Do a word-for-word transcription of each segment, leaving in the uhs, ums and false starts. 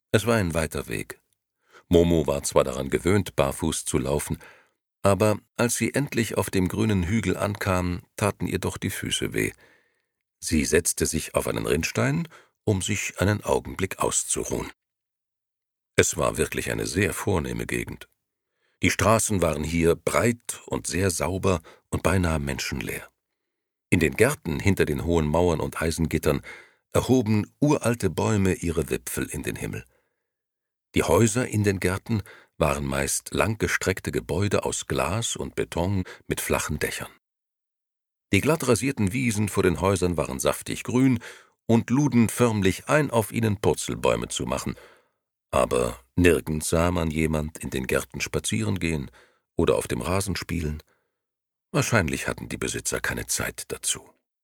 Es war ein weiter Weg. Momo war zwar daran gewöhnt, barfuß zu laufen, aber als sie endlich auf dem grünen Hügel ankam, taten ihr doch die Füße weh. Sie setzte sich auf einen Rinnstein, um sich einen Augenblick auszuruhen. Es war wirklich eine sehr vornehme Gegend. Die Straßen waren hier breit und sehr sauber und beinahe menschenleer. In den Gärten hinter den hohen Mauern und Eisengittern erhoben uralte Bäume ihre Wipfel in den Himmel. Die Häuser in den Gärten waren meist langgestreckte Gebäude aus Glas und Beton mit flachen Dächern. Die glatt rasierten Wiesen vor den Häusern waren saftig grün und luden förmlich ein, auf ihnen Purzelbäume zu machen, aber nirgends sah man jemand in den Gärten spazieren gehen oder auf dem Rasen spielen. Wahrscheinlich hatten die Besitzer keine Zeit dazu.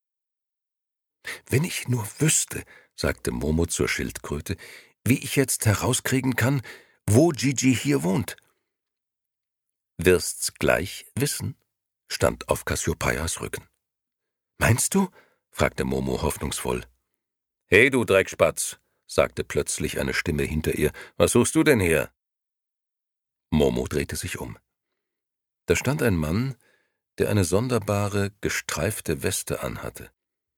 »Wenn ich nur wüsste«, sagte Momo zur Schildkröte, »wie ich jetzt herauskriegen kann, wo Gigi hier wohnt.« »Wirst's gleich wissen«, stand auf Kassiopeias Rücken. »Meinst du?« fragte Momo hoffnungsvoll. »Hey, du Dreckspatz«, sagte plötzlich eine Stimme hinter ihr, »was suchst du denn hier?« Momo drehte sich um. Da stand ein Mann, der eine sonderbare, gestreifte Weste anhatte.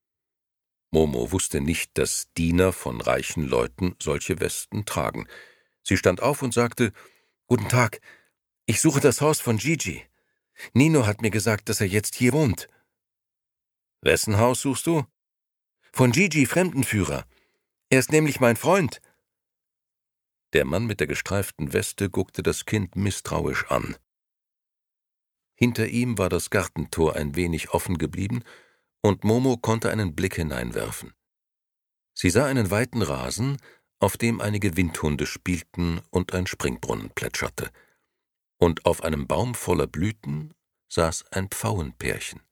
Momo wusste nicht, dass Diener von reichen Leuten solche Westen tragen. Sie stand auf und sagte, »Guten Tag, ich suche das Haus von Gigi. Nino hat mir gesagt, dass er jetzt hier wohnt.« »Wessen Haus suchst du?« »Von Gigi, Fremdenführer. Er ist nämlich mein Freund.« Der Mann mit der gestreiften Weste guckte das Kind misstrauisch an. Hinter ihm war das Gartentor ein wenig offen geblieben, und Momo konnte einen Blick hineinwerfen. Sie sah einen weiten Rasen, auf dem einige Windhunde spielten und ein Springbrunnen plätscherte. Und auf einem Baum voller Blüten saß ein Pfauenpärchen.